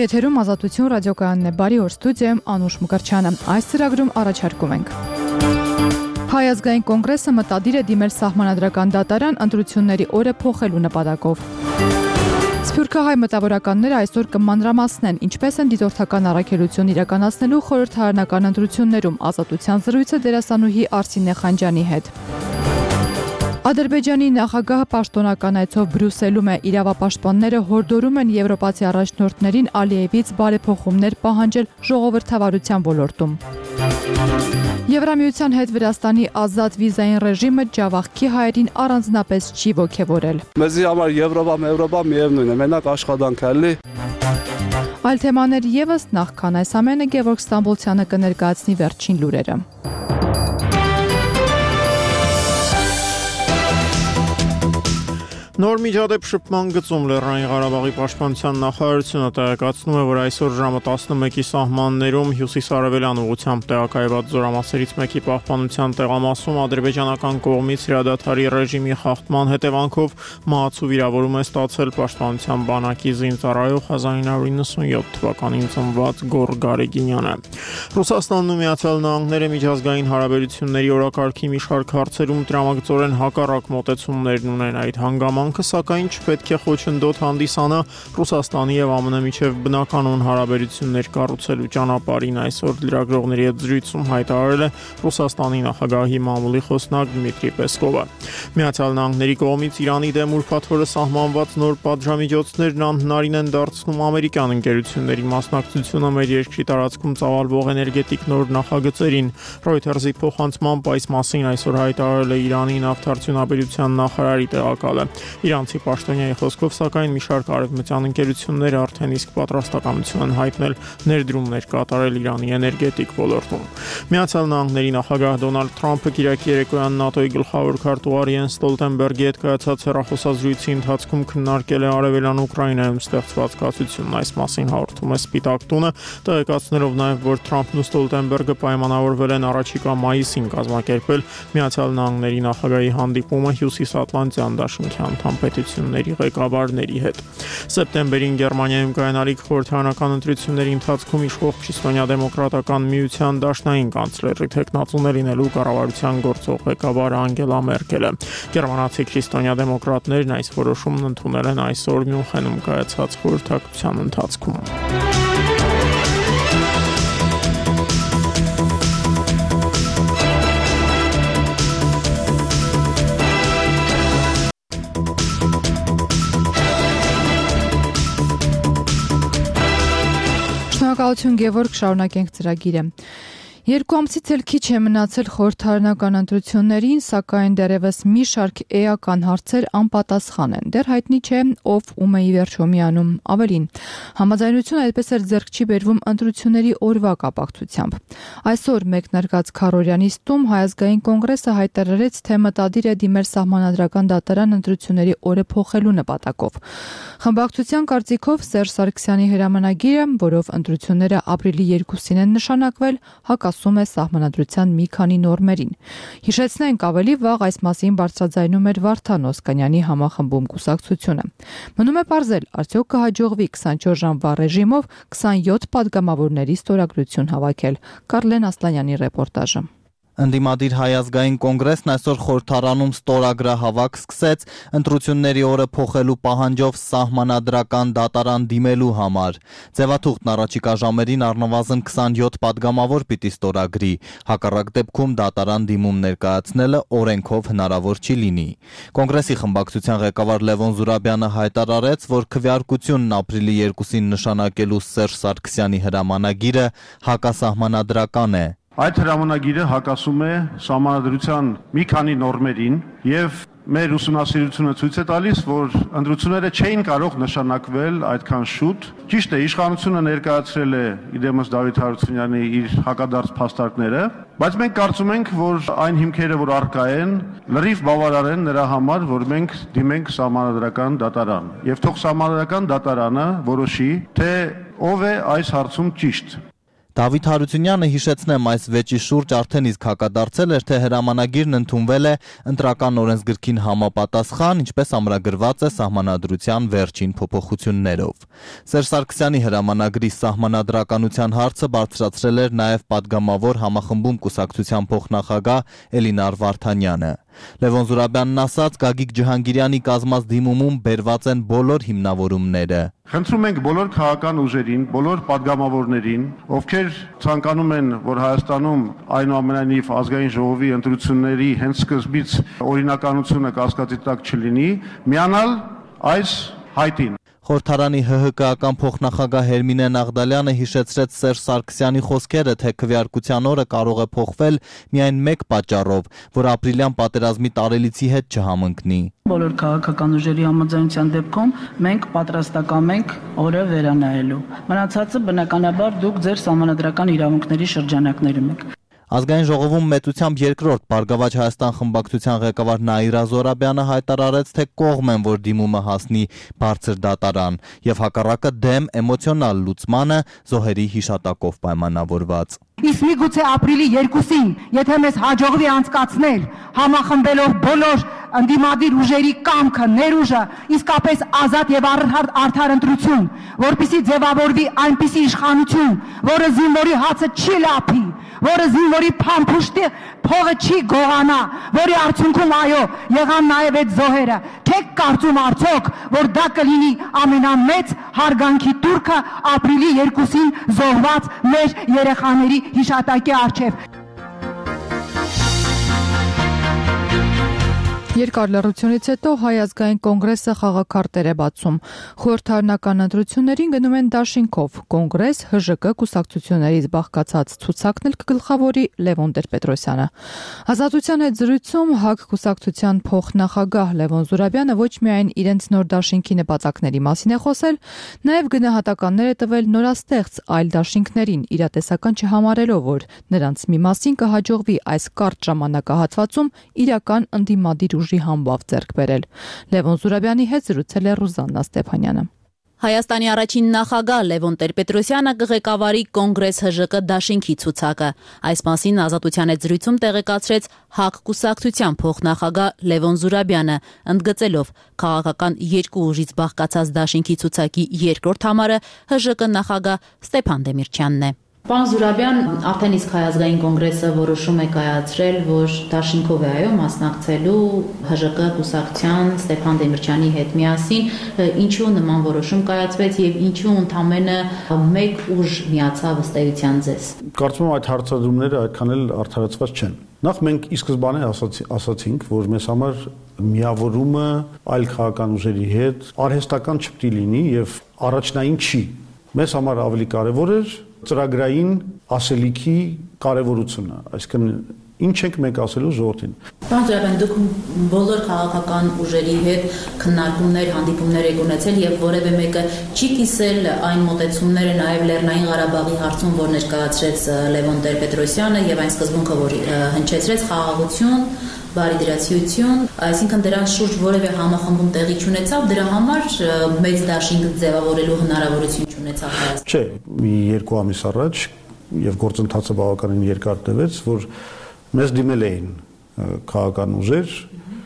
Եթերում Ազատություն ռադիոկայանն է, բարի օր, ստուդիայում Անուշ Մկրտչյանը։ Այս ծրագրում առաջարկում ենք. Հայ ազգային կոնգրեսը մտադիր է դիմել սահմանադրական դատարան ընտրությունների օրը փոխելու նպատակով։ Սփյուռքահայ մտավորականները այսօր կմանրամասնեն, ինչպես են դիտորդական առաքելություն իրականացնելու խորհրդարանական ընտրություններում Ազատության զրույցը դերասանուհի Արսինե Խանջյանի հետ։ Ադրբեջանի նախագահը պաշտոնական այցով Բրյուսելում է, իրավապաշտպանները հորդորում են եվրոպացի առաջնորդներին Ալիևից բարեփոխումներ պահանջել ժողովրդավարության ոլորտում։ Եվրամիության հետ Վրաստանի ազատ վիզային ռեժիմը ջավախքի հայերին առանձնապես չի ոգևորել։ Մեզի համար Եվրոպա միևնույն է, մենակ աշխատանք է էլի։ Այլ թեմաներ եւս, նախքան այս ամենը Գևորգ Ստամբոլցյանը կներկայացնի վերջին լուրերը։ Նոր միջադեպ շփման գծում Լեռնային Ղարաբաղի պաշտպանության նախարարությունը տեղեկացնում է, որ այսօր ժամը 11-ի սահմաններում հյուսիս-արևելյան ուղղությամբ տեղակայված զորամասերից մեկի պահպանության տեղամասում ադրբեջանական կողմից հրադադարի ռեժիմի խախտման հետևանքով մահացու վիրավորում է ստացել պաշտպանության բանակի զինծառայող 1997 թվականին ծնված Գոռ Գարեգինյանը։ Ռուսաստանն ու Միացյալ Նահանգները միջազգային հարաբերությունների օրակարգի մի շարք հարցերում տրամագծորեն հակառակ մոտեցումներ ունեն այդ հանգամանքը, սակայն չպետք է խոչընդոտ հանդիսանա Ռուսաստանի եւ ԱՄՆ միջև բնականոն հարաբերություններ կառուցելու ճանապարհին, այսօր լրագրողների հետ զրույցում հայտարարել է Ռուսաստանի նախագահի մամուլի խոսնակ Դմիտրի Պեսկովը։ Միացյալ Նահանգների կողմից Իրանի դեմ ուրբաթ օրը սահմանված նոր պատժամիջոցներն անհնարին են դարձնում ամերիկյան ընկերությունների մասնակցությունը մեր երկրի տարածքում ծավալվող էներգետիկ նոր նախագծերին։ Reuters-ի փոխանցմամբ այս մասին այսօր հայտարարել է Իրանի նավթարդյունաբերության նախարարի տեղակալը։ Իրանցի պաշտոնյայի խոսքով, սակայն մի շարք արևմտյան ընկերություններ արդեն իսկ պատրաստակամություն են հայտնել ներդրումներ կատարել Իրանի էներգետիկ ոլորտում։ Միացյալ Նահանգների նախագահ Դոնալդ Թրամփը կիրակի երեկոյան ՆԱՏՕ-ի գլխավոր քարտուղար Յենս Ստոլտենբերգի հետ կայացած հեռախոսազրույցի ընթացքում քննարկել է արևելյան Ուկրաինայում ստեղծված կացությունն։ Այս մասին հաղորդում է Սպիտակ տունը, տեղեկացնելով նաև, որ Թրամփն ու Ստոլտենբերգը պայմանավորվել են առաջիկա մայիսին կազմակերպել Միացյալ Նահանգների նախագահի հանդիպումը Հյուսիսատլանտյան դաշինքի անդամ պետությունների ղեկավարների հետ։ Սեպտեմբերին Գերմանիայում կայանալիք խորհրդարանական ընտրությունների ընթացքում իշխող Քրիստոնյա-դեմոկրատական միության դաշնային կանցլերի թեկնածու լինելու կառավարության գործող ղեկավար Անգելա Մերկելը։ Գերմանացի քրիստոնյա-դեմոկրատներն այս որոշումն ընդունել են այսօր Մյունխենում կայացած խորհրդակցության ընթացքում։ Շնորհակալություն Գևորգ, շարունակենք ծրագիրը։ Երկու ամսից էլ քիչ է մնացել խորհրդարանական ընտրություններին, սակայն դեռևս մի շարք էական հարցեր անպատասխան են։ Դեռ հայտնի չէ, ով ում է ի վերջո միանում։ Ավելին, համաձայնությունը այդպես էլ ձեռք չի բերվում ընտրությունների օրվա կապակցությամբ։ Այսօր մեկնարկած քառօրյա նիստում Հայ ազգային կոնգրեսը հայտարարեց, թե մտադիր է դիմել սահմանադրական դատարան ընտրությունների օրը փոխելու նպատակով։ Խմբակցության կարծիքով Սերժ Սարգսյանի հրամանագիրը, որով ընտրությունները ապրիլի 2-ին են նշանակվել, հակասում է սահմանադրության մի քանի նորմերին։ Հիշեցնենք, ավելի վաղ այս մասին բարձրաձայնում էր Վարդան Օսկանյանի համախմբում կուսակցությունը։ Մնում է պարզել, արդյոք կհաջողվի 24 ժամվա ռեժիմով 27 падգամավորների ստորագրություն հավաքել։ Կարլեն Ասլանյանի ռեպորտաժը։ Ընդդիմադիր Հայ ազգային կոնգրեսն այսօր խորհրդարանում ստորագրահավաք սկսեց ընտրությունների օրը փոխելու պահանջով սահմանադրական դատարան դիմելու համար։ Ձևաթուղթն առաջիկա ժամերին առնվազն 27 падգամավոր պիտի ստորագրի։ Հակառակ դեպքում դատարան դիմում ներկայացնելը օրենքով հնարավոր չի լինի։ Կոնգրեսի խմբակցության ղեկավար Լևոն Զուրաբյանը հայտարարեց, որ քվեարկությունն ապրիլի 2-ին նշանակելու Սերժ Սարգսյանի հրամանագիրը հակասահմանադրական է։ Այդ հրամանագիրը հակասում է սահմանադրության մի քանի նորմերին եւ մեր ուսումնասիրությունը ցույց է տալիս, որ ընտրությունները չէին կարող նշանակվել այդքան շուտ։ Ճիշտ է, իշխանությունը ներկայացրել է իդեմս Դավիթ Հարությունյանի իր հակադարձ փաստարկները, բայց մենք կարծում ենք, որ այն հիմքերը, որ առկա են, լրիվ բավարար են նրա համար, որ մենք դիմենք սահմանադրական դատարան։ Եվ թող սահմանադրական դատարանը որոշի, թե ով է այս հարցում ճիշտ։ Դավիթ Հարությունյանը հիշեցնեմ այս վեճի շուրջ արդեն իսկ հակադարձել էր, թե հրամանագիրն ընդունվել է ընտրական օրենսգրքին համապատասխան, ինչպես ամրագրված է սահմանադրության վերջին փոփոխություններով։ Սերժ Սարգսյանի հրամանագրի սահմանադրականության հարցը բարձրացրել էր նաև падգամավոր համախմբում կուսակցության փոխնախագահ Էլինար Վարդանյանը։ Լևոն Զուրաբյանն ասաց, Գագիկ Ջհանգիրյանի կազմած դիմումում բերված են բոլոր հիմնավորումները։ Խնդրում ենք բոլոր քաղաքական ուժերին, բոլոր падգամավորներին, ովքեր ցանկանում են, որ Հայաստանում այնուամենայնիվ ազգային ժողովի ընտրությունների հենց սկզբից օրինականությունը կասկածի տակ չլինի, միանալ այս հայտին։ Խորհրդարանի ՀՀԿ-ական փոխնախագահ Հերմինե Նաղդալյանը հիշեցրեց Սերժ Սարգսյանի խոսքերը, թե քվեարկության օրը կարող է փոխվել միայն մեկ պատճառով, որ ապրիլյան պատերազմի տարելիցի հետ չհամընկնի։ Բոլոր քաղաքական ուժերի համաձայնության դեպքում մենք պատրաստական ենք օրը վերանայելու։ Մնացածը բնականաբար դուք ձեր սահմանադրական իրավունքների շրջանակներում եք։ Ազգային ժողովում մեծությամբ երկրորդ Բարգավաճ Հայաստան խմբակցության ղեկավար Նաիրա Զորաբյանը հայտարարեց, թե կողմ են, որ դիմումը հասնի բարձր դատարան եւ հակառակը դեմ էմոցիոնալ լուծմանը զոհերի հիշատակով պայմանավորված։ Իսկ միգուցե ապրիլի 2-ին, եթե մեզ հաջողվի անցկացնել համախմբելով բոլոր ընդդիմադիր ուժերի կամքը, ներուժը, իսկապես ազատ եւ արդար ընտրություն, որպեսզի ձևավորվի այնպիսի իշխանություն, որը զինվորի հացը չի լափի, որը զինվորի փամփուշտի փողը չի գողանա, որի արդյունքում այո, եղան նաև այդ զոհերը։ Չեք կարծում արդյոք, որ դա կլինի ամենամեծ հարգանքի տուրքը ապրիլի 2-ին զոհված մեր երեխաների հիշատակի առջև։ Երկար լռությունից հետո Հայ ազգային կոնգրեսը խաղաքարտեր է բացում։ Խորհրդարանական ընտրություններին գնում են դաշինքով։ Կոնգրես ՀԺԿ կուսակցություններից բաղկացած ցուցակն էլ կգլխավորի Լևոն Տեր-Պետրոսյանը։ Ազատության հետ զրույցում ՀԱԿ կուսակցության փոխնախագահ Լևոն Զուրաբյանը ոչ միայն իրենց նոր դաշինքի նպատակների մասին է խոսել, նաև գնահատականներ է տվել նորաստեղծ այլ դաշինքներին, իրատեսական չհամարելով, որ նրանց մի մասին կհաջողվի այս կարճ ժամանակահատվածում իրական ընդդիմադիր ուժի համբավ ձեռք բերել։ Լևոն Զուրաբյանի հետ զրուցել է Ռուզաննա Ստեփանյանը։ Հայաստանի առաջին նախագահ Լևոն Տեր-Պետրոսյանը կղեկավարի Կոնգրես ՀԺԿ դաշինքի ցուցակը։ Այս մասին Ազատության հետ զրույցում տեղեկացրեց ՀԱԿ կուսակցության փոխնախագահ Լևոն Զուրաբյանը, ընդգծելով քաղաքական երկու ուժից բաղկացած դաշինքի ցուցակի երկրորդ համարը ՀԺԿ նախագահ Ստեփան Դեմիրճյանն է։ Պարոն Զուրաբյան, արդեն իսկ Հայ ազգային կոնգրեսը որոշում է կայացրել, որ դաշինքով է այո մասնակցելու ՀԺԿ կուսակցության Ստեփան Դեմիրճյանի հետ միասին, ինչու նման որոշում կայացվեց եւ ինչու ընդամենը մեկ ուժ միացավ ըստ էության ձեզ։ Կարծում եմ այդ հարցադրումները այդքան էլ արդարացված չեն։ Նախ մենք ի սկզբանե ասացինք, որ մեզ համար միավորումը այլ քաղաքական ուժերի հետ արհեստական չպետք է լինի եւ առաջնային չի։ Մեզ համար ավելի կարեւոր էր ծրագրային ասելիքի կարևորությունը, այսինքն ինչ ենք մենք ասելու ժողովրդին։ Պարոն Զուրաբյան, դուք բոլոր քաղաքական ուժերի հետ քննարկումներ, հանդիպումներ եք ունեցել եւ որևէ մեկը չի կիսել այն մոտեցումները նաեւ Լեռնային Ղարաբաղի հարցում, որ ներկայացրեց Լևոն Տեր-Պետրոսյանը եւ այն սկզբունքը, որ հնչեցրեց խաղաղություն, բարիդրացիություն, այսինքն դրանց շուրջ որևէ համախմբում տեղի չունեցավ, դրա համար մեծ դաշինք ձևավորելու հնարավորություն չունեցավ Հայաստանը։ Չէ, մի 2 ամիս առաջ եւ գործընթացը բավականին երկար տևեց, որ մեզ դիմել էին քաղաքական ուժեր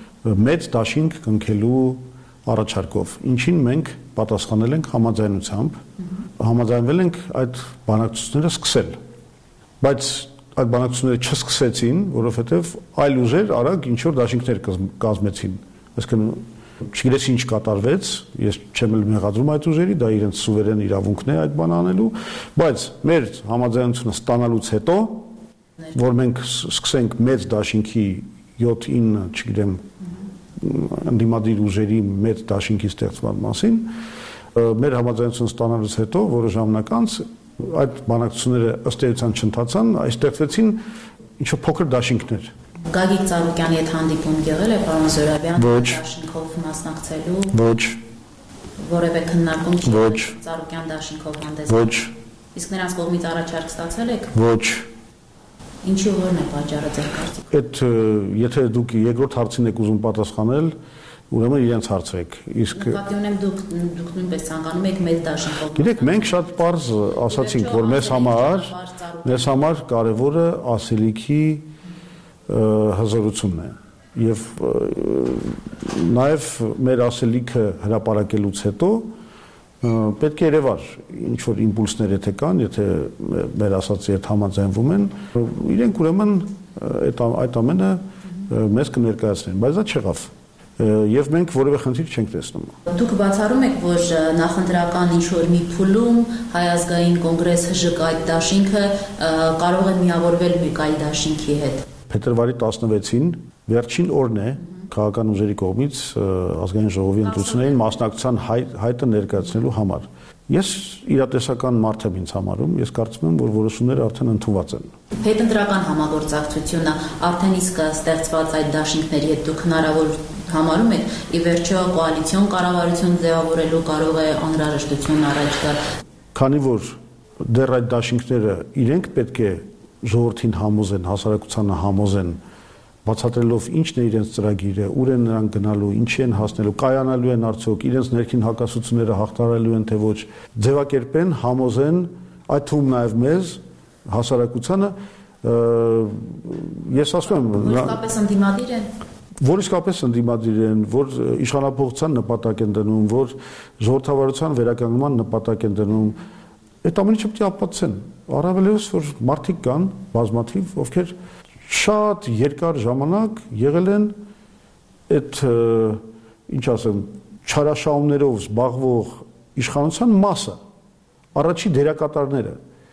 մեծ դաշինք կնքելու առաջարկով, ինչին մենք պատասխանել ենք համաձայնությամբ, համաձայնվել ենք այդ բանակցությունները սկսել, բայց այդ բանակցությունները չսկսեցին, որովհետև այլ ուժեր արագ ինչ որ դաշինքներ կազմեցին, այսինքն չգիտես ինչ կատարվեց, ես չեմ էլ մեղադրում այդ ուժերի, դա իրենց սուվերեն իրավունքն է այդ բանը անելու, բայց մեր համաձայնությունը ստանալուց հետո, որ մենք սկսենք մեծ դաշինքի 7-9, չգիտեմ, ընդդիմադիր ուժերի մեծ դաշինքի ստեղծման մասին, մեր համաձայնությունը ստանալուց հետո որոշ ժամանակ անց այդ բանակցությունները ըստ էության չընթացան, այստեղծվեցին ինչ-որ փոքր դաշինքներ։ Գագիկ Ծառուկյանի հետ հանդիպում եղել է պարոն Զուրաբյան, Ոչ։ դաշինքով մասնակցելու։ Ոչ։ Որևէ քննարկում չի։ Ոչ։ Ծառուկյան դաշինքով հանդես։ Ոչ։ Իսկ նրանց կողմից առաջարկ ստացել եք։ Ոչ։ Ինչու որն է պատճառը ձեր կարծիքով։ Այդ եթե դուք երկրորդ հարցին եք ուզում պատասխանել, ուրեմն իրենց հարցրեք։ Իսկ նկատի ունեմ դուք նույնպես ցանկանում եք մեծ դաշինք։ Գիտեք, մենք շատ պարզ ասացինք, որ մեզ համար կարևորը ասելիքի հզորությունն է եւ նաեւ մեր ասելիքը հրապարակելուց հետո պետք է երևար ինչ որ իմպուլսներ եթե կան, եթե մեր ասածի հետ համաձայնվում են, իրենք ուրեմն այդ ամենը մեզ կներկայացնեն, բայց դա չեղավ։ Եվ մենք որևէ խնդիր չենք տեսնում։ Դուք բացառում եք, որ նախընտրական ինչ-որ մի փուլում Հայ ազգային կոնգրես ՀԺԿ այդ դաշինքը կարող է միավորվել մեկ այլ դաշինքի հետ։ Փետրվարի 16-ին վերջին օրն է քաղաքական ուժերի կողմից ազգային ժողովի ընտրություններին մասնակցության հայտը ներկայացնելու համար։ Ես իրատեսական մարդ եմ ինձ համարում, ես կարծում եմ, որ որոշումները արդեն ընդունված են։ Հետընտրական համագործակցությունը արդեն իսկ ստեղծված այդ դաշինքների հետ դուք հնարավոր համարում եք, ի վերջո կոալիցիոն կառավարություն ձևավորելու կարող է անհրաժեշտություն առաջ գալ։ Քանի որ դեռ այդ դաշինքները իրենք պետք է ժողովրդին համոզեն, հասարակությանը համոզեն, բացատրելով ինչն է իրենց ծրագիրը, ուր են նրանք գնալու, ինչի են հասնելու, կայանալու են արդյոք, իրենց ներքին հակասությունները հաղթարելու են թե ոչ, ձևակերպեն, համոզեն, այդ թվում նաև մեզ, հասարակությանը, ես ասում եմ, որ իսկապես ընդդիմադիր են, որ իսկապես ընդդիմադիր են, որ իշխանափոխության նպատակ են դնում, որ ժողովրդավարության վերականգնման նպատակ են դնում, այդ ամենը չպետք է ապացուցեն, առավելևս որ մարդիկ կան, բազմաթիվ, ովքեր շատ երկար ժամանակ եղել են այդ ինչ ասեմ չարաշահումներով զբաղվող իշխանության մասը, առաջի դերակատարները։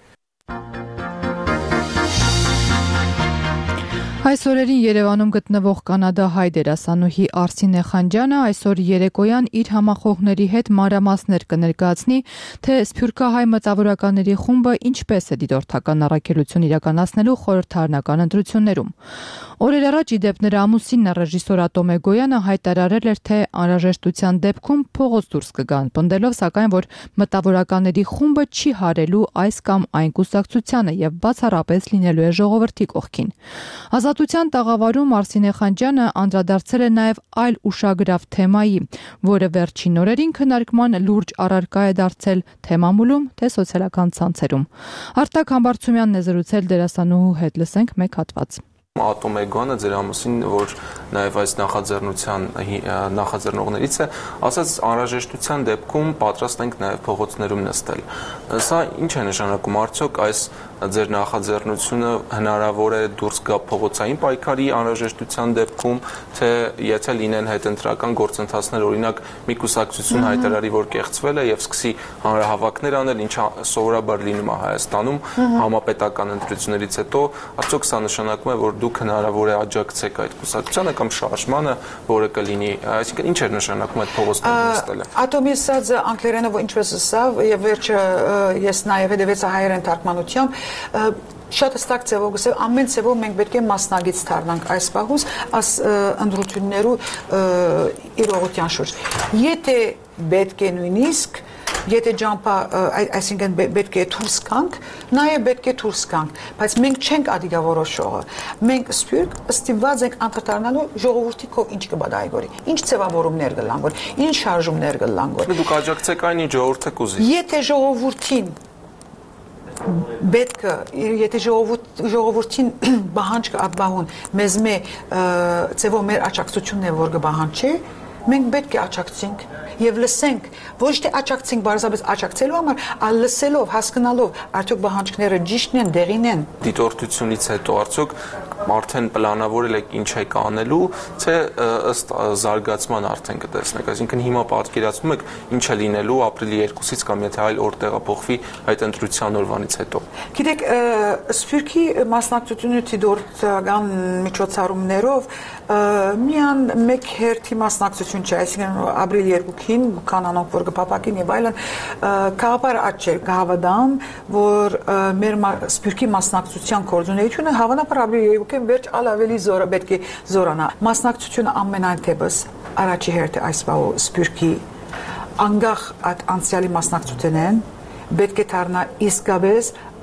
Այս օրերին Երևանում գտնվող կանադահայ դերասանուհի Արսինե Խանջյանը այսօր երեկոյան իր համախոհների հետ մանրամասներ կներկայացնի, թե սփյուռքահայ մտավորականների խումբը ինչպես է դիտորդական առաքելություն իրականացնելու խորհրդարանական ընտրություններում։ Օրեր առաջ ի դեպ նրա ամուսինն ռեժիսոր Ատոմե Գոյանը հայտարարել էր, թե անհրաժեշտության դեպքում փողոց դուրս կգան, պնդելով սակայն, որ մտավորականների խումբը չի հարելու այս կամ այն կուսակցությանը եւ բացառապես լինելու է ժողովրդի կողքին։ Ազատության տաղավարում Արսինե Խանջյանը անդրադարձել է նաև այլ ուշագրավ թեմայի, որը վերջին օրերին քննարկման լուրջ առարկա է դարձել թե մամուլում, թե սոցիալական ցանցերում։ Արտակ Համբարձումյանն է զրուցել դերասանուհու հետ, լսենք մեկ հատված։ Ատոմե Գոյանը ձեր ամուսին, որ նաև այս նախաձեռնողներից է, ասաց անհրաժեշտության դեպքում պատրաստ ենք նաև փողոցներում նստել։ Սա ինչ է նշանակում, արդյոք այս ձեր նախաձեռնությունը հնարավոր է դուրս գա փողոցային պայքարի անհրաժեշտության դեպքում, թե եթե լինեն հետընտրական գործընթացներ, օրինակ մի կուսակցություն հայտարարի, որ կեղծվել է եւ սկսի հանրահավաքներ անել, ինչը սովորաբար լինում է Հայաստանում համապետական ընտրություններից հետո, արդյոք սա նշանակում է, որ դուք հնարավոր է աջակցեք այդ կուսակցությանը կամ շարժմանը, որը կլինի, այսինքն ինչ է նշանակում այդ փողոցներում նստելը։ Ատոմի ասած անգլերենով ինչպես ասավ, եւ վերջը ես նաեւ հետեւեցա հայերեն թարգմանությամբ, շատ հստակ ձևով գսել, ամեն ձևով մենք պետք է մասնագետ դառնանք այս պահուց, այս ընտրություններու իրողության շուրջ։ Եթե պետք է նույնիսկ Եթե ջամփա, այսինքն պետք է դուրս գանք, նաև պետք է դուրս գանք, բայց մենք չենք ադիգա որոշողը։ Մենք սփյուռք ստիպված ենք անդրադառնալու ժողովրդի կողմ ինչ կբադայգորի, ինչ ձևավորումներ կլան, որ ինչ շարժումներ կլան, որ դուք աջակցեք այն, ինչ ժողովուրդը կուզի։ Եթե ժողովրդին պետք է, եթե ժողովրդին բանջ կապահուն, մեզ մե ձևով մեր աջակցությունն է, որ կբահանջի, մենք պետք է աջակցենք եւ լսենք, ոչ թե աջակցենք բարձրապես աջակցելու համար, այլ լսելով, հասկանալով, արդյոք բանջկները ճիշտն են, դեղին են։ Դիտորդությունից հետո արդյոք արդեն պլանավորել եք ինչ եք անելու, թե ըստ զարգացման արդեն կտեսնեք, այսինքն հիմա պատկերացնում եք ինչ է լինելու ապրիլի 2-ից կամ եթե այլ օր տեղափոխվի այդ ընտրության օրվանից հետո։ Գիտեք, սփյուռքի մասնակցությունը դիտորդական միջոցառումներով միան մեկ հերթի մասնակցություն չէ, այսինքն ապրիլի 2-ին կանոնով որ կփապակին եւ այլն, քաղաքապար աճ կհավատամ, որ մեր սփյուռքի մասնակցության կորձունեությունը հավանաբար ապրիլի 2-ին վերջ ավելի զորը պետք է զորանա։ Մասնակցությունը ամենայն դեպս առաջի հերթը այս բաղ սփյուռքի անգախ այդ անցյալի մասնակցությունն պետք է դառնա իսկապես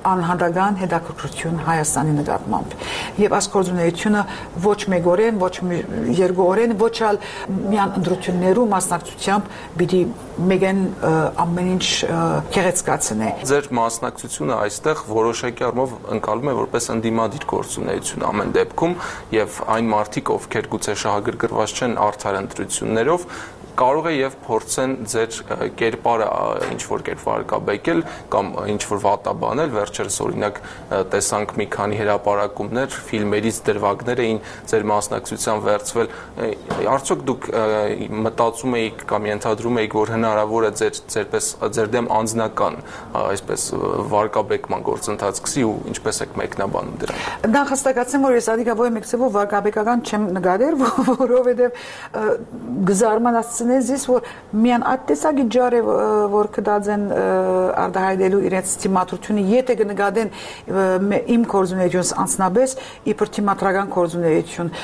անհատական հետաքրքրություն Հայաստանի նկատմամբ եւ այս գործունեությունը ոչ մեկօրեն, ոչ երկուօրեն, ոչ ալ միան ընտրություններու մասնակցությամբ պիտի մեգեն ամեն ինչ քեղեցկացնե։ Ձեր մասնակցությունը այստեղ որոշակի առումով ընկալում է որպես ընդդիմադիր գործունեություն ամեն դեպքում եւ այն մարդիկ, ովքեր գուցե շահագրգռված չեն արդար ընտրություններով, կարող է եւ փորձեն ձեր կերպարը ինչ որ կերպ վարկաբեկել կամ ինչ որ վատաբանել, վերջերս օրինակ տեսանք մի քանի հրապարակումներ, ֆիլմերից դրվագներ էին ձեր մասնակցության վերցվել, արդյոք դուք մտածում եք կամ ենթադրում եք, որ հնարավոր է ձեր դեմ անձնական այսպես վարկաբեկման գործընթաց սկսի ու ինչպես եք մեկնաբանում դրանք։ Դա հստակացեմ, որ ես ադիկավոր մեկցեվով վարկաբեկական չեմ նկատել, որովհետեւ գզարմանաց Զիս որ միան այդ տեսակի ջարը որ կդած են արդահայտելու իրենց թիմատրությունը եթե կնկատեն իմ կորզունեությունս անձնապես իբր թիմատրական կորզունեություն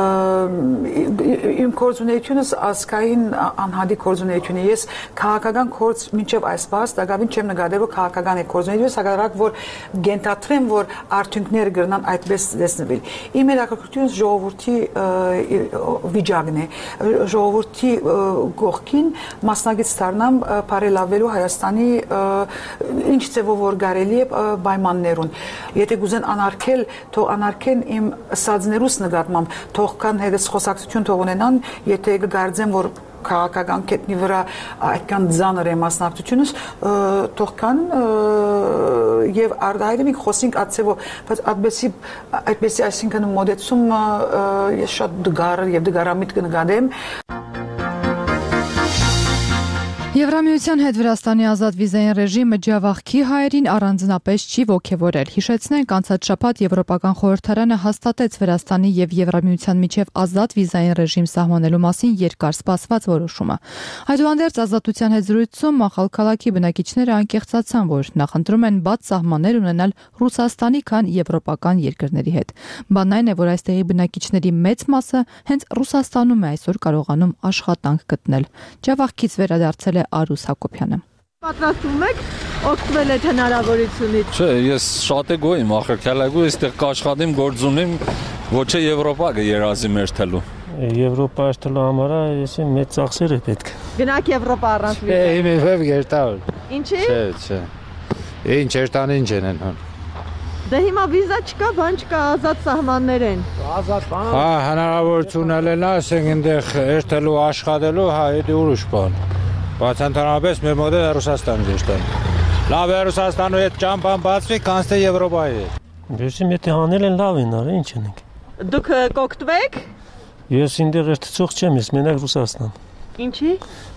իմ կորզունեությունս ասկային անհատի կորզունեություն է ես քաղաքական կորզ մինչև այս բաց դակավին չեմ նկատել որ քաղաքական է կորզունեություն հակառակ որ գենտատրեմ որ արդյունքները կգրնան այդպես տեսնվել իմ հետաքրքրությունս ժողովրդի վիճակն է ժողովրդի գողքին մասնագետ դառնամ բարելավելու Հայաստանի ինչ ձևով որ կարելի է պայմաններուն եթե գուզեն անարգել թող անարգեն իմ սածներուս նկատմամբ թող կան հետս խոսակցություն թող ունենան եթե կգարձեմ որ քաղաքական կետնի վրա այդքան ծանր է մասնակցությունս թող կան եւ արդահայտում ենք խոսենք ածեվով բայց այդպեսի այսինքն մոդեցում ես շատ դգար եւ դգարամիտ կնկատեմ Եվրամիության հետ Վրաստանի ազատ վիզային ռեժիմը ջավախքի հայերին առանձնապես չի ոգևորել։ Հիշեցնենք, անցած շաբաթ Եվրոպական խորհրդարանը հաստատեց Վրաստանի եւ Եվրամիության միջև ազատ վիզային ռեժիմ սահմանելու մասին երկար սպասված որոշումը։ Այդուհանդերձ ազատության հետ զրույցում Մախալքալաքի բնակիչները անկեղծացան, որ նախընտրում են բաց սահմաններ ունենալ Ռուսաստանի, քան եվրոպական երկրների հետ։ Բանն այն է, որ այստեղի բնակիչների մեծ մասը հենց Ռուսաստանում է այսօր կարողանում աշխատանք գտնել։ Ջավախքից վերադարձել Արուս Հակոբյանը։ Պատրաստվում եք օգտվել այդ հնարավորությունից։ Չէ, ես շատ է գոյ եմ, ախրքալագու այստեղ կաշխատեմ, գործ ունեմ, ոչ է Եվրոպա երազի մեր թելու։ Եվրոպա աշխատելու համար ես մեծ ծախսեր է պետք։ Գնաք Եվրոպա առանց վիզա։ Իմ գերտալ։ Ինչի։ Չէ։ Ինչ երտանին չեն հան։ Դե հիմա վիզա չկա, բան չկա, ազատ սահմաններ են։ Ազատ բան։ Հա, հնարավորություն ելնա, ասենք այնտեղ երթելու, աշխատելու, հա, դա ուրիշ բան։ Բայց ընդհանրապես մեր մոտ է Ռուսաստան դեշտան։ Լավ է Ռուսաստանու հետ ճամփան բացվի, կանցե Եվրոպայի հետ։ Բեսիմ եթե հանել են լավ են արի, ինչ ենք։ Դուք կօգտվեք։ Ես ինտեղ երթցող չեմ, ես մենակ Ռուսաստան։ Ինչի։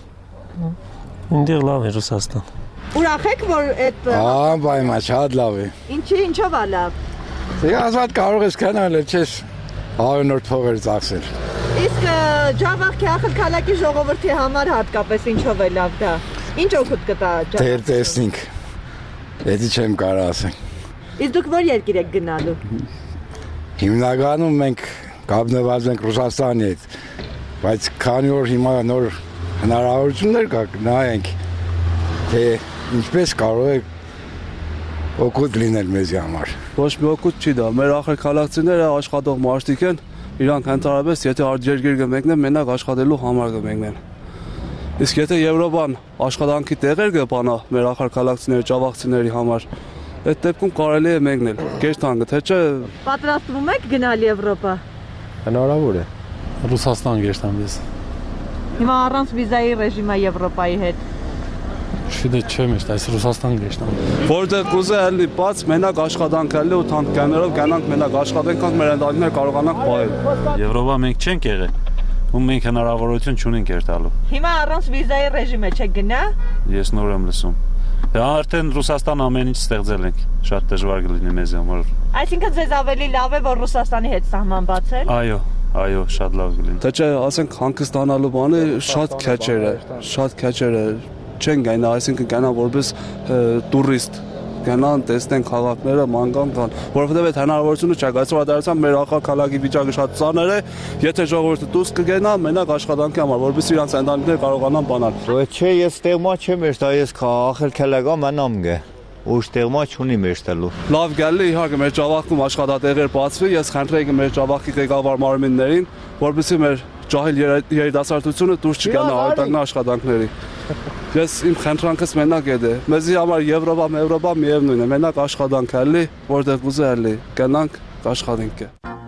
Ինտեղ լավ է Ռուսաստան։ Ուրախ եք որ այդ Ահա, բայմա, շատ լավ է։ Ինչի, ինչով է լավ։ Դե ազատ կարող ես կանալ, չես հավենորդ փողեր ծախսել։ Իսկ Ջավախքի ախրքալակի ժողովրդի համար հատկապես ինչով է լավ դա։ Ինչ օգուտ կտա Ջավախքը։ Դեր տեսնենք։ Էդի չեմ կարող ասել։ Իսկ դուք որ երկիր եք գնալու։ Հիմնականում մենք կապնված ենք Ռուսաստանի հետ, բայց քանի որ հիմա նոր հնարավորություններ կա, նայենք, թե ինչպես կարող է օգուտ լինել մեզի համար։ Ոչ մի օգուտ չի դա, մեր ախրքալակցիները աշխատող մարդիկ են, իրանք ընդհանրապես եթե արտերկիր կմեկնեն, մենակ աշխատելու համար կմեկնեն։ Իսկ եթե Եվրոպան աշխատանքի տեղեր կբանա մեր ախրքալակցիների, ջավախցիների համար, այդ դեպքում կարելի է մեկնել, կերտանգը, թե չէ։ Պատրաստվում եք գնալ Եվրոպա։ Հնարավոր է։ Ռուսաստան գերտամ ես։ Հիմա առանց վիզայի ռեժիմը Եվրոպայի հետ։ Շուտը չեմ ես, այս Ռուսաստան գերտամ։ Որտեղ կուզե ալի բաց մենակ աշխատանք ալի ու թանկյաներով գանանք մենակ աշխատենք, կանք մեր ընտանիքները կարողանանք պահել։ Եվրոպա մենք չենք եղել, ու մենք հնարավորություն չունենք երթալու։ Հիմա առանց վիզայի ռեժիմը չեք գնա։ Ես նոր եմ լսում։ Դա արդեն Ռուսաստան ամեն ինչ ստեղծել ենք, շատ դժվար կլինի մեզ համար։ Այսինքն ձեզ ավելի լավ է որ Ռուսաստանի հետ սահման բացել։ Այո, շատ լավ կլինի։ Թե չէ, ասենք հանգստանալու բանը շատ քեչեր է, չեն գնա, այսինքն գնա որպես տուրիստ, գնան, տեսնեն քաղաքները, մանգան կան, որովհետև այդ հնարավորությունը չկա, այսօր դարձան մեր ախալքալակի վիճակը շատ ծանր է, եթե ժողովուրդը դուրս կգնա, մենակ աշխատանքի համար, որպես իրանց ընտանիքները կարողանան բանալ։ Չէ, ես տեղմա չեմ ես, դա ես ախալքալակա մնամ գե։ ուշ տեղմա չունի մեր տելու։ Լավ գալի իհարկե մեր ճավախքում աշխատատեղեր բացվի, ես խնդրեի մեր ճավախի ղեկավար մարմիններին, որպեսզի մեր ջահել երիտասարդությունը դուրս չգանա արտաքին աշխատանքների։ Ես իմ խնդրանքս մենակ է դե։ Մեզի համար Եվրոպա միևնույն է, մենակ աշխատանք էլի, որտեղ ուզելի գնանք աշխատենք։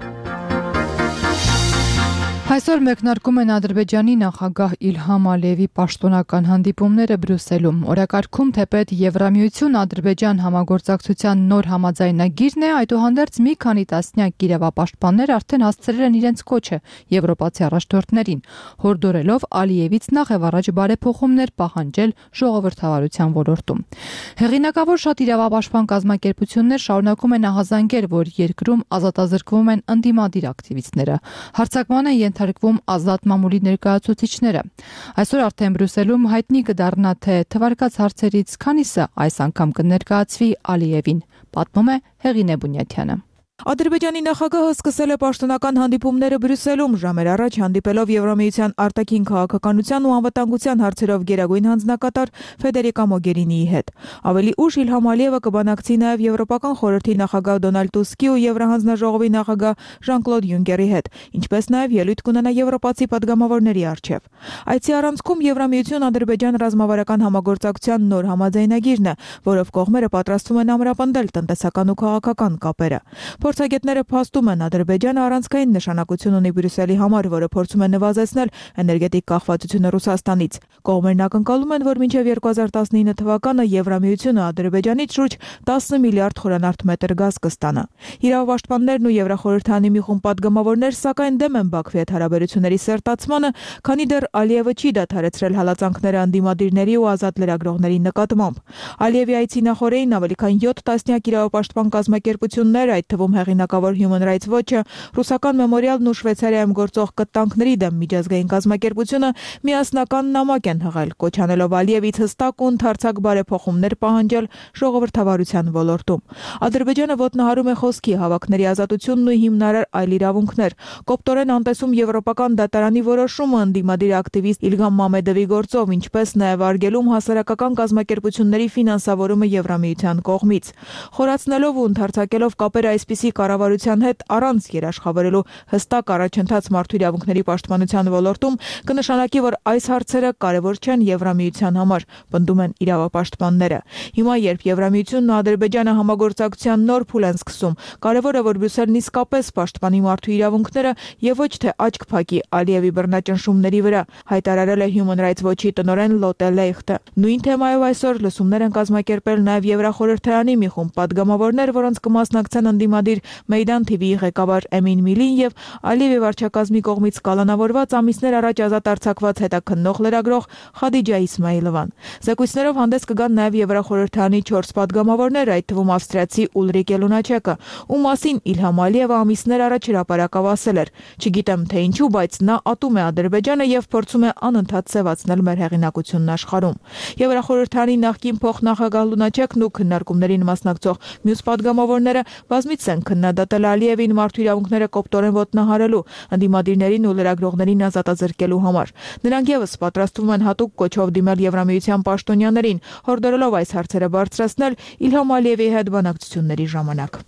Այսօր մեկնարկում են Ադրբեջանի նախագահ Իլհամ Ալիևի պաշտոնական հանդիպումները Բրյուսելում։ Օրակարգում թեպետ Եվրամիություն Ադրբեջան համագործակցության նոր համաձայնագիրն է, այդուհանդերձ մի քանի տասնյակ իրավապաշտպաններ արդեն հասցրել են իրենց կոչը եվրոպացի առաջնորդներին, հորդորելով Ալիևից նախ եւ առաջ բարեփոխումներ պահանջել ժողովրդավարության ոլորտում։ Հեղինակավոր շատ իրավապաշտպան կազմակերպություններ շարունակում են ահազանգել, որ երկրում ազատազրկվում են ընդդիմադիր ակտիվիստները։ Հարձակման են ենթարկվում ազատ մամուլի ներկայացուցիչները։ Այսօր արդեն Բրյուսելում հայտնի կդառնա, թե թվարկած հարցերից քանիսը այս անգամ կներկայացվի Ալիևին, պատմում է Հեղինե Բունյաթյանը։ Ադրբեջանի նախագահը սկսել է պաշտոնական հանդիպումները Բրյուսելում, ժամեր առաջ հանդիպելով Եվրամիության արտաքին քաղաքականության ու անվտանգության հարցերով գերագույն հանձնակատար Ֆեդերիկա Մոգերինիի հետ։ Ավելի ուշ Իլհամ Ալիևը կբանակցի նաև Եվրոպական խորհրդի նախագահ Դոնալդ Տուսկի ու Եվրահանձնաժողովի նախագահ Ժան-Կլոդ Յունկերի հետ, ինչպես նաև ելույթ կունենա եվրոպացի պատգամավորների առջև։ Այցի առանցքում Եվրամիություն-Ադրբեջան ռազմավարական համագործակցության նոր համաձայնագիրն է, որով կողմերը պատրաստվում են ամրապնդել տնտեսական ու քաղաքական կապերը։ Փորձագետները փաստում են Ադրբեջանը առանցքային նշանակություն ունի Բրյուսելի համար, որը փորձում է նվազեցնել էներգետիկ կախվածությունը Ռուսաստանից։ Կողմերն ակնկալում են, որ մինչև 2019 թվականը Եվրամիությունը Ադրբեջանից շուրջ 10 միլիարդ խորանարդ մետր գազ կստանա։ Իրավապաշտպաններն ու Եվրախորհրդանի մի խումբ պատգամավորներ սակայն դեմ են Բաքվի հետ հարաբերությունների սերտացմանը, քանի դեռ Ալիևը չի դադարեցրել հալածանքները անդիմադիրների ու ազատ լրագրողների նկատմամբ։ Ալիևի այցի նախօրեին ավելի քան 7 տասնյակ իրավապաշտպան կազմակերպություններ, այդ թվում հեղինակավոր Human Rights Watch-ը, Ռուսական Մեմորիալն ու Շվեյցարիայում գործող կտանքների դեմ միջազգային կազմակերպությունը միասնական նամակ են հղել, կոչ անելով Ալիևից հստակ ու ընդարձակ բարեփոխումներ պահանջել ժողովրդավարության ոլորտում։ Ադրբեջանը ոտնահարում է խոսքի, հավաքների ազատությունն ու հիմնարար այլ իրավունքներ, կոպտորեն անտեսում Եվրոպական դատարանի որոշումը ընդդիմադիր ակտիվիստ Իլգամ Մամեդովի գործով, ինչպես նաև արգելում հասարակական կազմակերպությունների ֆինանսավորումը Եվրամիության կողմից։ Խորացնելով ու ընդարձակելով կապերը այսպիսի կառավարության հետ առանց երաշխավորելու հստակ առաջընթաց մարդու իրավունքների պաշտպանության ոլորտում կնշանակի, որ այս հարցերը կարևոր չեն Եվրամիության համար, պնդում են իրավապաշտպանները։ Հիմա, երբ Եվրամիությունն ու Ադրբեջանը համագործակցության նոր փուլ են սկսում, կարևոր է, որ Բրյուսելն իսկապես պաշտպանի մարդու իրավունքները եւ ոչ թե աչք փակի Ալիևի բռնաճնշումների վրա, հայտարարել է Human Rights Watch-ի տնօրեն Լոտե Լեյխտը։ Նույն թեմայով այսօր լսումներ են կազմակերպել նաև Եվրախորհրդարանի մի խումբ պատգամավորներ, որոնց կմասնակցեն ընդդիմադիր Մեյդան TV-ի ղեկավար Էմին Միլին եւ Ալիևի վարչակազմի կողմից կալանավորված ամիսներ առաջ ազատ արձակված հետաքննող լրագրող Խադիջա Իսմայիլովան։ Զեկույցներով հանդես կգան նաև Եվրախորհրդարանի 4 պատգամավորներ, այդ թվում ավստրիացի Ուլրիկե Լունաչեկը, ում մասին Իլհամ Ալիևը ամիսներ առաջ հրապարակավ ասել էր. «Չգիտեմ թե ինչու, բայց նա ատում է Ադրբեջանը եւ փորձում է անընդհատ սևացնել մեր հեղինակությունն աշխարհում»։ Եվրախորհրդարանի նախկին փոխնախագահ Լունաչեկն ու քննարկումներին մասնակցող մյուս պատգամավորները բազմից են քննադատել Ալիևին մարդու իրավունքները կոպտորեն ոտնահարելու, ընդդիմադիրներին ու լրագրողներին ազատազրկելու համար։ Նրանք եւս պատրաստվում են հատուկ կոչով դիմել Եվրամիության պաշտոնյաներին, հորդորելով այս հարցերը բարձրացնել Իլհամ Ալիևի հետ բանակցությունների ժամանակ։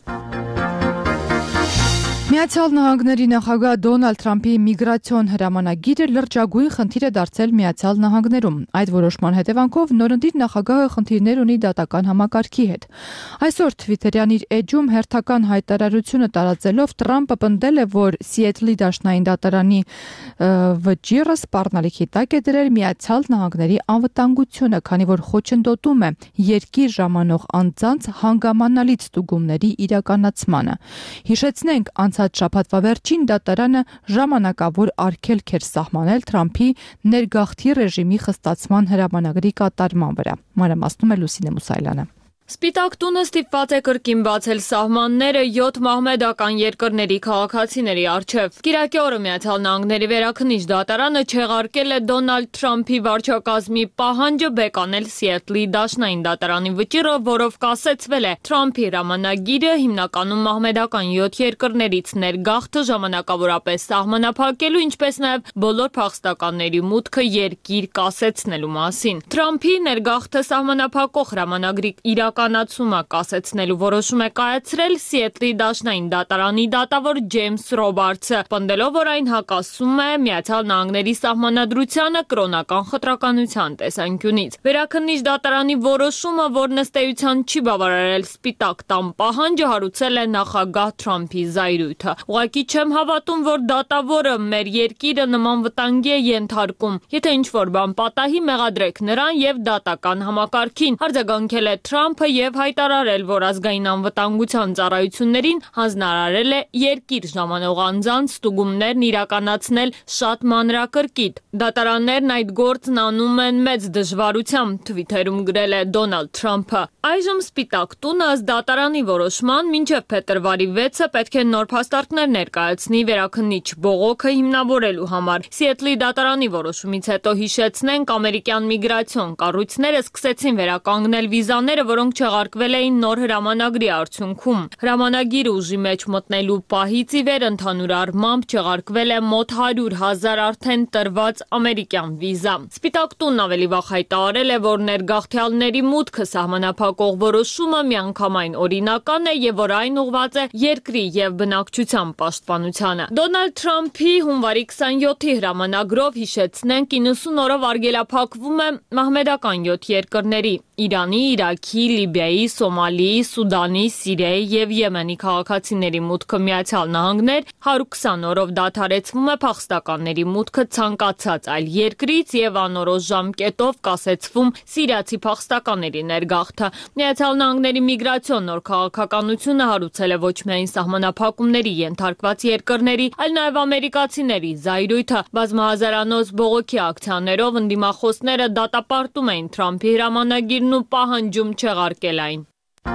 Միացյալ Նահանգների նախագահ Դոնալդ Թրամփի միգրացիոն հրամանագիրը լրջագույն խնդիր է դարձել Միացյալ Նահանգներում։ Այդ որոշման հետևանքով նորընտիր նախագահը խնդիրներ ունի դատական համակարգի հետ։ Այսօր Twitter-յան իր էջում հերթական հայտարարությունը տարածելով Թրամփը պնդել է, որ Սիեթլի դաշնային դատարանի վճիռը սպառնալիքի տակ է դրել Միացյալ Նահանգների անվտանգությունը, քանի որ խոչընդոտում է երկիր ժամանող անձանց հանգամանալի ստուգումների իրականացմանը։ Հիշեցնենք, անցած շաբաթվա վերջին դատարանը ժամանակավոր արգելք էր սահմանել Թրամփի ներգաղթի ռեժիմի խստացման հրամանագրի կատարման վրա։ Մանրամասնում է Լուսինե Մուսայելյանը։ Սպիտակ տունը ստիպված է կրկին բացել սահմանները 7 մահմեդական երկրների քաղաքացիների առջև։ Կիրակի օրը Միացյալ Նահանգների վերաքննիչ դատարանը չեղարկել է Դոնալդ Թրամփի վարչակազմի պահանջը բեկանել Սիեթլի դաշնային դատարանի վճիռը, որով կասեցվել է Թրամփի հրամանագիրը հիմնականում մահմեդական 7 երկրներից ներգաղթը ժամանակավորապես սահմանափակելու, ինչպես նաև բոլոր փախստականների մուտքը երկիր կասեցնելու մասին։ Թրամփի ներգաղթը սահմանափակող հրամանագրի իրականացումը կասեցնելու որոշում է կայացրել Սիեթլի դաշնային դատարանի դատավոր Ջեյմս Ռոբարթսը, պնդելով, որ այն հակասում է Միացյալ Նահանգների սահմանադրությանը կրոնական խտրականության տեսանկյունից։ Վերաքննիչ դատարանի որոշումը, որ ըստ էության չի բավարարել Սպիտակ տան պահանջը, հարուցել է նախագահ Թրամփի զայրույթը։ Ուղղակի չեմ հավատում, որ դատավորը մեր երկիրը նման վտանգի է ենթարկում։ Եթե ինչ-որ բան պատահի, մեղադրեք նրան եւ դատական համակարգին, արձագանքել է Թրամփը եւ հայտարարել, որ ազգային անվտանգության ծառայություններին հանձնարարել է երկիր ժամանող անձանց ստուգումներն իրականացնել շատ մանրակրկիտ։ Դատարաններն այդ գործն անում են մեծ դժվարությամբ, Twitter-ում գրել է Դոնալդ Թրամփը։ Այժմ Սպիտակ տունը ըստ դատարանի որոշման մինչև փետրվարի 6-ը պետք է նոր փաստարկներ ներկայացնի վերաքննիչ բողոքը հիմնավորելու համար։ Սիեթլի դատարանի որոշումից հետո հիշեցնենք, ամերիկյան միգրացիոն կառույցները սկսեցին վերականգնել վիզաները, որոնք չեղարկվել էին նոր հրամանագրի արդյունքում։ Հրամանագիրը ուժի մեջ մտնելու պահից ի վեր ընդհանուր առմամբ չեղարկվել է մոտ 100,000 արդեն տրված ամերիկյան վիզա։ Սպիտակ տունն ավելի վաղ հայտարարել է, որ ներգաղթյալների մուտքը սահմանափակող որոշումը միանգամայն օրինական է եւ որ այն ուղղված է երկրի եւ բնակչության պաշտպանությանը։ Դոնալդ Թրամփի հունվարի 27-ի հրամանագրով հիշեցնենք 90 օրով արգելափակվում է մահմեդական 7 երկրների՝ Իրանի, Իրաքի, Լիբիայի, Սոմալիի, Սուդանի, Սիրիայի եւ Եմենի քաղաքացիների մուտքը Միացյալ Նահանգներ, 120 օրով դադարեցվում է փախստականների մուտքը ցանկացած այլ երկրից եւ անորոշ ժամկետով կասեցվում սիրիացի փախստականների ներգաղթը։ Միացյալ Նահանգների միգրացիոն նոր քաղաքականությունը հարուցել է ոչ միայն սահմանափակումների ենթարկված երկրների, այլ նաեւ ամերիկացիների զայրույթը։ Բազմահազարանոց բողոքի ակցիաներով ընդդիմախոսները դատապարտում էին Թրամփի հրամանագիրն ու պահանջում չեղարկել այն։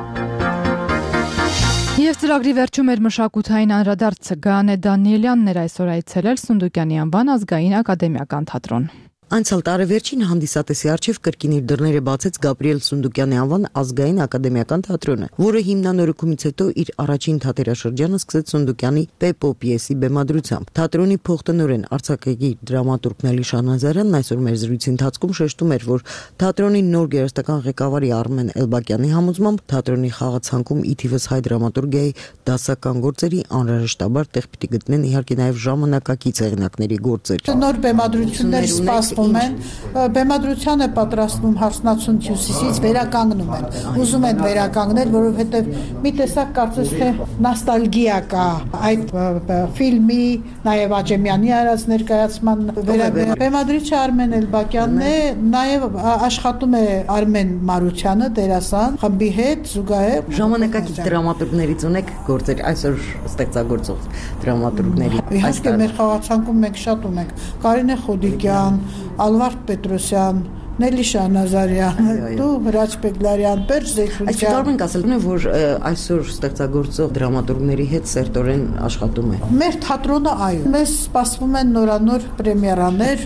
Եվ ծրագրի վերջում էր մշակութային անդրադարձը Գանե Դանիելյանն էր այսօր այցելել Սունդուկյանի անվան ազգային ակադեմիական թատրոն։ Անցյալ տարեվերջին հանդիսատեսի առջև կրկին իր դռները բացեց Գաբրիել Սունդուկյանի անվան ազգային ակադեմիական թատրոնը, որը հիմնանորոգումից հետո իր առաջին թատերաշրջանը սկսեց Սունդուկյանի Պեպո պիեսի բեմադրությամբ։ Թատրոնի փոխտնօրեն արձակագիր դրամատուրգ Նելի Շանազարյանն այսօր մեր զրույցի ընթացքում շեշտում էր, որ թատրոնի նոր գերստական ղեկավարի Արմեն Էլբակյանի համոզմամբ թատրոնի խաղացանկում ի թիվս հայ դրամատուրգիայի դասական գործերի անհրաժեշտաբար տեղ պիտի գտնեն իհարկե նաև ժամանակակից հեղինակների գործեր։ Նոր բեմադրություններ Բեմադրության է պատրաստվում հարսնացուն Հյուսիսից, վերականգնում են, ուզում են վերականգնել, որովհետև մի տեսակ կարծես թե նոստալգիա կա այդ ֆիլմի, նաև Աջեմյանի արած ներկայացման վերաբերյալ։ Բեմադրիչը Արմեն Էլբակյանն է, նաև աշխատում է Արմեն Մարությանը, դերասան, խմբի հետ զուգահեռ։ Ժամանակակից դրամատուրգներից ունեք գործեր, այսօր ստեղծագործող դրամատուրգների։ Իհարկե մեր խաղացանկում մենք շատ ունենք Կարինե Խոդիկյան, Ալվարդ Պետրոսյան, Նելի Շանազարյան, դու Հրաչ Բեգլարյան, Պերճ Զեյթունյան։ Այսինքն կարող ենք ասել, որ այսօր ստեղծագործող դրամատուրգների հետ սերտորեն աշխատում է։ Մեր թատրոնը այո, մեզ սպասվում են նորանոր պրեմիերաներ,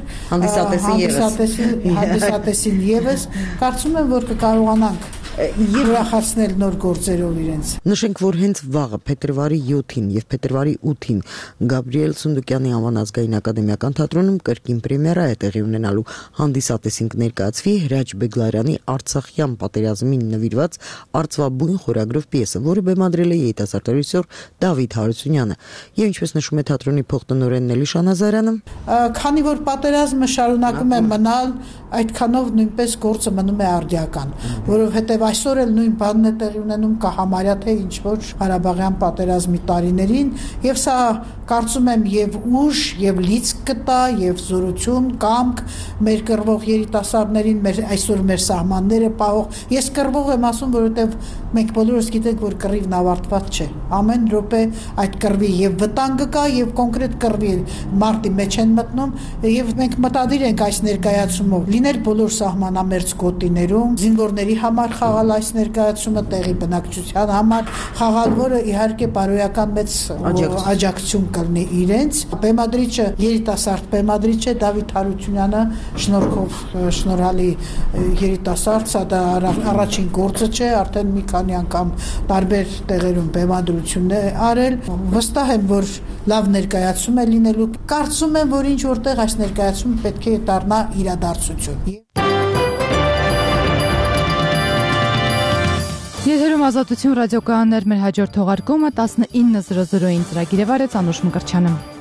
հանդիսատեսին եւս, կարծում եմ, որ կկարողանանք եւ ուրախացնել նոր գործերով իրենց։ Նշենք, որ հենց վաղը փետրվարի 7-ին եւ փետրվարի 8-ին Գաբրիել Սունդուկյանի անվան ազգային ակադեմիական թատրոնում կրկին պրեմիերա է տեղի ունենալու։ Հանդիսատեսին կներկայացվի Հրաչ Բեգլարյանի Արցախյան պատերազմին նվիրված Արծվաբույն խորագրով պիեսը, որը բեմադրել է երիտասարդ ռեժիսոր Դավիթ Հարությունյանը։ Եվ ինչպես նշում է թատրոնի փոխտնօրեն Նելի Շանազարյանը, քանի որ պատերազմը շարունակում է մնալ, այդքանով նույնպես գործը մնում է արդիական, որովհետև այսօր էլ նույն բանն է տեղի ունենում կա համարյա թե ինչ որ Ղարաբաղյան պատերազմի տարիներին, եւ սա կարծում եմ եւ ուժ, եւ լիցք կտա, եւ զորություն, կամք մեր կռվող երիտասարդներին, այսօր մեր սահմանները պահող։ Ես կռվող եմ ասում, որովհետև մենք բոլորս գիտենք, որ կռիվն ավարտված չէ։ Ամեն րոպե այդ կռվի եւ վտանգը կա, եւ կոնկրետ կռվի մարտի մեջ են մտնում, եւ մենք մտադիր ենք այս ներկայացումով լինել բոլոր սահմանամերձ գոտիներում, զինվորների համար խաղալ այս ներկայացումը, տեղի բնակչության համար խաղալ, որը իհարկե բարոյական մեծ աջակցություն կլինի իրենց։ Բեմադրիչը երիտասարդ բեմադրիչ է Դավիթ Հարությունյանը, շնորհալի երիտասարդ, սա դա առաջին գործը չէ, արդեն մի քանի անգամ տարբեր տեղերում բեմադրություն է արել։ Վստահ եմ, որ լավ ներկայացում է լինելու։ Կարծում եմ, որ ինչ որտեղ այս ներկայացումը պետք է դառնա իրադարձություն։ Եթերում Ազատություն ռադիոկայաններ մեր հաջորդ թողարկումը 19:00-ին ծրագիրը վարեց Անուշ Մկրտչյանը։